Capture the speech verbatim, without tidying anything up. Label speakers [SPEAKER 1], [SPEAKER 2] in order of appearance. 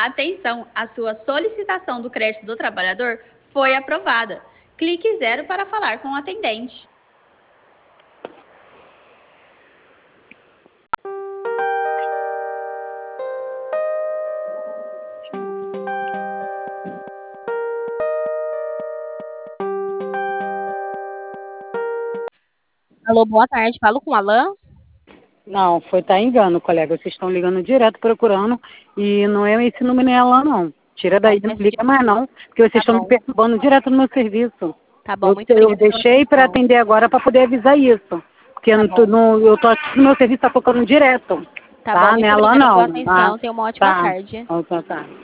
[SPEAKER 1] Atenção, a sua solicitação do crédito do trabalhador foi aprovada. Clique zero para falar com o atendente.
[SPEAKER 2] Alô, boa tarde. Falo com o Alan?
[SPEAKER 3] Não, foi tá engano, colega. Vocês estão ligando direto procurando e não é esse número nem é lá, não. Tira daí, não
[SPEAKER 2] peço
[SPEAKER 3] liga mais não, porque vocês
[SPEAKER 2] Tá
[SPEAKER 3] estão me
[SPEAKER 2] bom.
[SPEAKER 3] perturbando direto no meu serviço.
[SPEAKER 2] Tá bom,
[SPEAKER 3] Eu,
[SPEAKER 2] muito
[SPEAKER 3] eu
[SPEAKER 2] obrigada pela
[SPEAKER 3] deixei para
[SPEAKER 2] atenção.
[SPEAKER 3] atender agora para poder avisar isso. Porque eu,
[SPEAKER 2] Tá
[SPEAKER 3] não tô,
[SPEAKER 2] bom.
[SPEAKER 3] no, eu tô aqui no meu serviço, tá tocando direto.
[SPEAKER 2] Tá bom,
[SPEAKER 3] Tá?
[SPEAKER 2] muito
[SPEAKER 3] Não é lá
[SPEAKER 2] obrigada pela
[SPEAKER 3] não. Tá?
[SPEAKER 2] atenção. Tenha uma ótima
[SPEAKER 3] Tá.
[SPEAKER 2] tarde.
[SPEAKER 3] Tá, tá.